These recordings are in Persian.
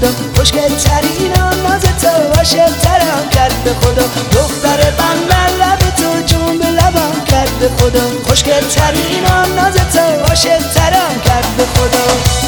خدا، خوشگل ترین ناز تو عاشق‌ترم کرد به خدا. دختر بندر لب تو جون به لبم کرد به خدا، خوشگل ترین ناز تو عاشق‌ترم کرد به خدا.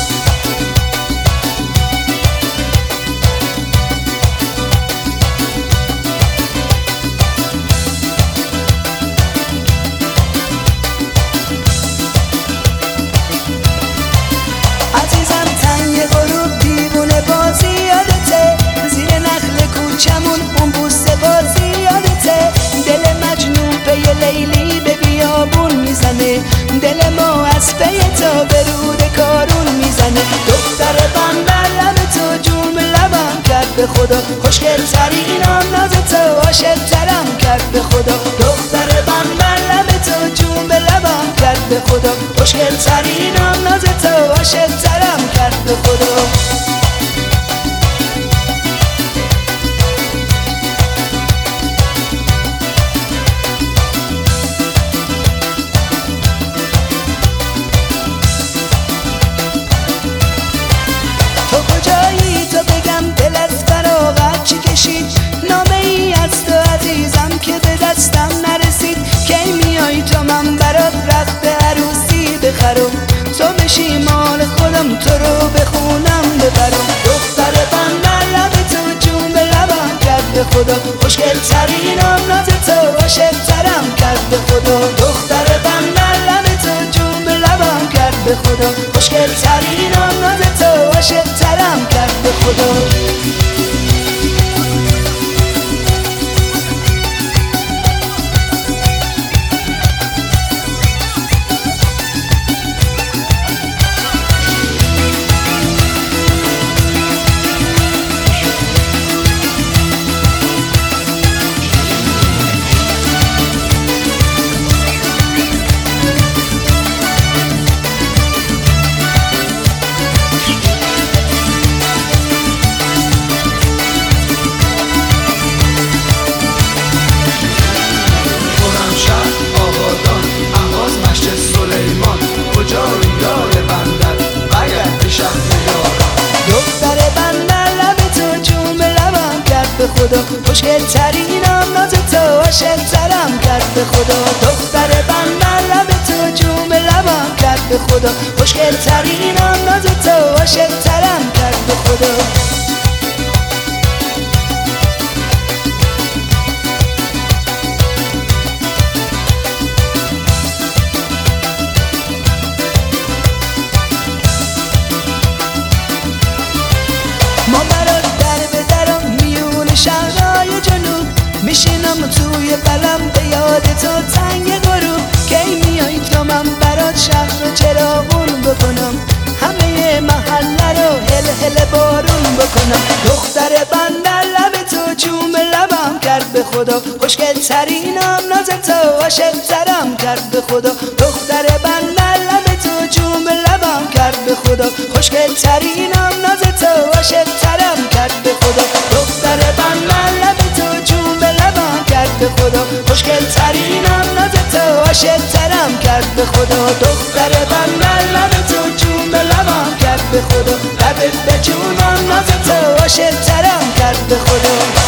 عزیزم تنگ غروب دیوونه بازی یادته، زیر نخل کوچمون اون بوسه بازی یادته. دل مجنون پی لیلی به بیابون میزنه، دل ما از پی تو به رود کارون میزنه. دختر بندر لب تو جون به لبم کرد به خدا، خوشگل ترین ناز تو عاشق‌ترم کرد به خدا. دختر بندر لب تو جون به لبم کرد به خدا، خوشگل ترین ناز تو عاشق‌ترم کرد به خدا. تو کجایی تو بگم دل از فراغت چی کشید، نامه ای از تو عزیزم که به دستم نرسید. کی میای تو من برات رخت عروسی بخرم، تو بشی مال خودم تو رو بخونم ببرم. دختر بندر لب تو جون به لبم کرد به خدا، خوشگل ترین ناز تو عاشق‌ترم کرد به خدا. دختر بندر لب تو جون به لبم کرد به خدا، خوشگل ترین ناز تو عاشق‌ترم کرد به خدا. دختر بندر لب تو جون به لبم کرد به خدا، خوشگل ترین ناز تو عاشق‌ترم کرد به خدا. دختر بندر لب تو جون به لبم کرد به خدا، خوشگل ترین ناز تو عاشق‌ترم کرد به خدا. ما برات در به درم میون شهرهای جنوب، میشینم توی قلم به یاد تو تنگ غروب. کی میای تو من برات شهر رو چراغون بکنم، همه محله رو هل هل بارون بکنم. دختر بندر لب تو جون به لبم کرد به خدا، خوشگل ترین ناز تو عاشق‌ترم کرد به خدا. دختر بندر لب تو جون به لبم کرد به خدا، خوشگل ترین ناز تو عاشق‌ترم کرد به خدا. دختر بندر لب تو جون به لبم کرد به خدا، خوشگل ترین ناز تو عاشق‌ترم کرد به خدا. دختر بندر لب تو جون به لبم کرد به خدا، لبت به جونم ناز تو عاشق‌ترم کرد به خدا.